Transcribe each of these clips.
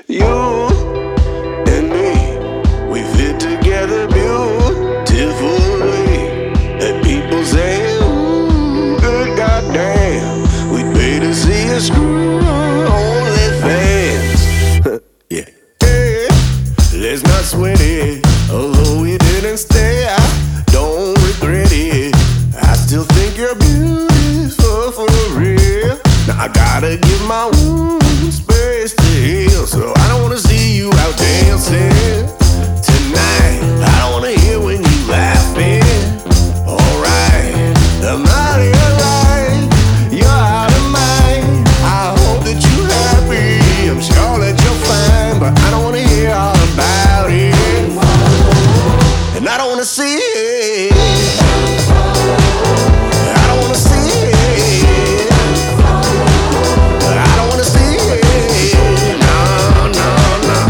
You and me, we fit together beautifully. And people say, ooh, good goddamn, we'd pay to see a screw OnlyFans. Yeah. Hey, let's not sweat it, although we didn't stay. I don't regret it. I still think you're beautiful for real. Now I gotta give my wounds space to heal, so I don't wanna see you out dancing tonight. I don't wanna hear when you laughing. Alright, I'm out of your life, you're out of mine. I hope that you're happy, I'm sure that you're fine, but I don't wanna hear all about it, and I don't wanna see it. I don't wanna see it. I don't wanna see it. No, no, no.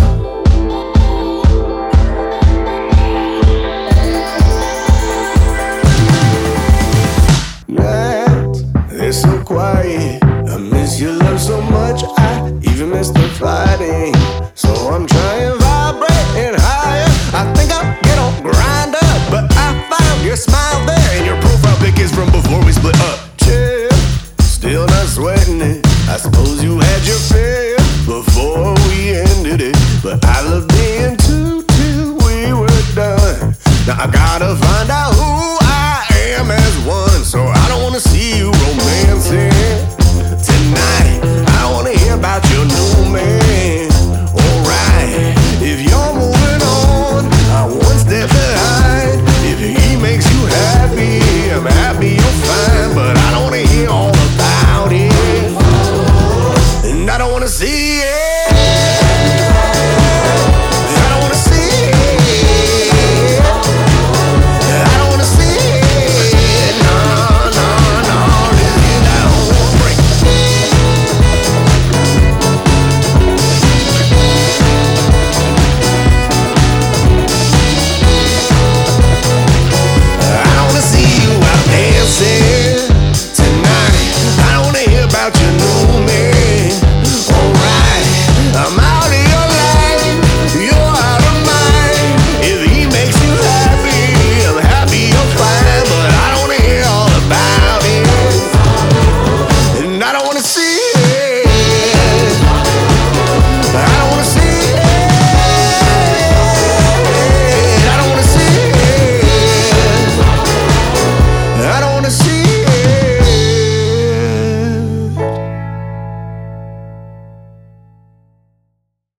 Nights, they're so quiet. I miss your love so much. I even miss the fighting. So I'm trying vibrating higher. I think I'll get on Grindr, but I found your smile there, and your profile pic is from before we split up. Chill, still not sweating it. I suppose you had your fear before we ended it, but I loved being two till we were done. Now I gotta find out